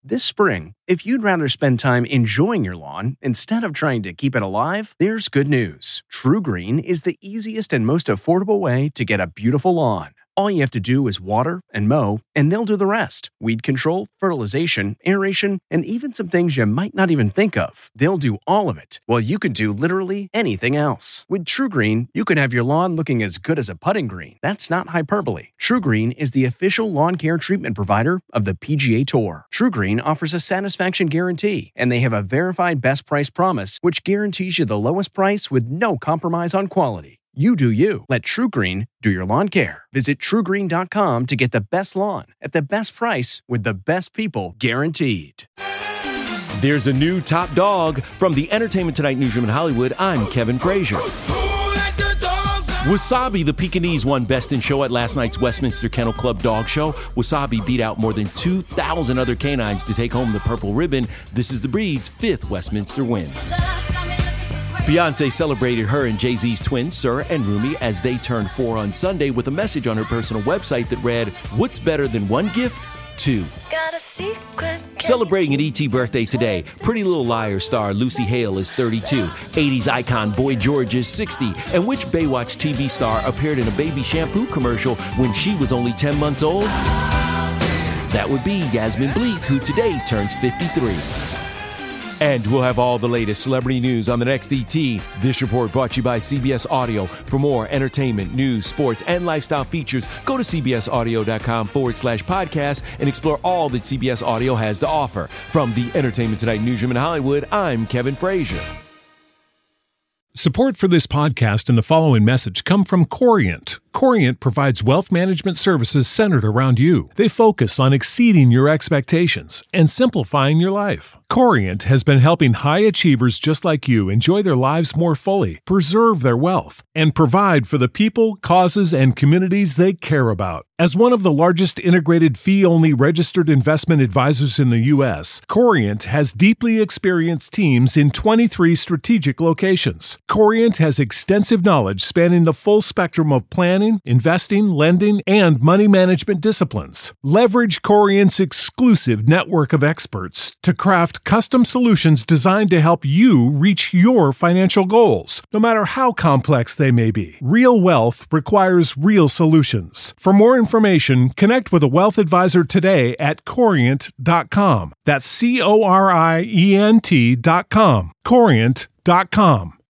This spring, if you'd rather spend time enjoying your lawn instead of trying to keep it alive, there's good news. TruGreen is the easiest and most affordable way to get a beautiful lawn. All you have to do is water and mow, and they'll do the rest. Weed control, fertilization, aeration, and even some things you might not even think of. They'll do all of it, while you can do literally anything else. With TruGreen, you can have your lawn looking as good as a putting green. That's not hyperbole. TruGreen is the official lawn care treatment provider of the PGA Tour. TruGreen offers a satisfaction guarantee, and they have a verified best price promise, which guarantees you the lowest price with no compromise on quality. You do you. Let TruGreen do your lawn care. Visit TruGreen.com to get the best lawn at the best price with the best people guaranteed. There's a new top dog. From the Entertainment Tonight newsroom in Hollywood, I'm Kevin Frazier. Wasabi the Pekingese won Best in Show at last night's Westminster Kennel Club Dog Show. Wasabi beat out more than 2,000 other canines to take home the purple ribbon. This is the breed's 5th Westminster win. Beyoncé celebrated her and Jay-Z's twins, Sir and Rumi, as they turned 4 on Sunday with a message on her personal website that read, "What's better than one gift? 2. Celebrating an E.T. birthday today, Pretty Little Liars star Lucy Hale is 32, 80s icon Boy George is 60, and which Baywatch TV star appeared in a baby shampoo commercial when she was only 10 months old? That would be Yasmin Bleeth, who today turns 53. And we'll have all the latest celebrity news on the next ET. This report brought to you by CBS Audio. For more entertainment, news, sports, and lifestyle features, go to cbsaudio.com/podcast and explore all that CBS Audio has to offer. From the Entertainment Tonight newsroom in Hollywood, I'm Kevin Frazier. Support for this podcast and the following message come from Corient. Corient provides wealth management services centered around you. They focus on exceeding your expectations and simplifying your life. Corient has been helping high achievers just like you enjoy their lives more fully, preserve their wealth, and provide for the people, causes, and communities they care about. As one of the largest integrated fee-only registered investment advisors in the U.S., Corient has deeply experienced teams in 23 strategic locations. Corient has extensive knowledge spanning the full spectrum of planning, investing, lending, and money management disciplines. Leverage Corient's exclusive network of experts to craft custom solutions designed to help you reach your financial goals, no matter how complex they may be. Real wealth requires real solutions. For more information, connect with a wealth advisor today at Corient.com. That's Corient.com. Corient.com.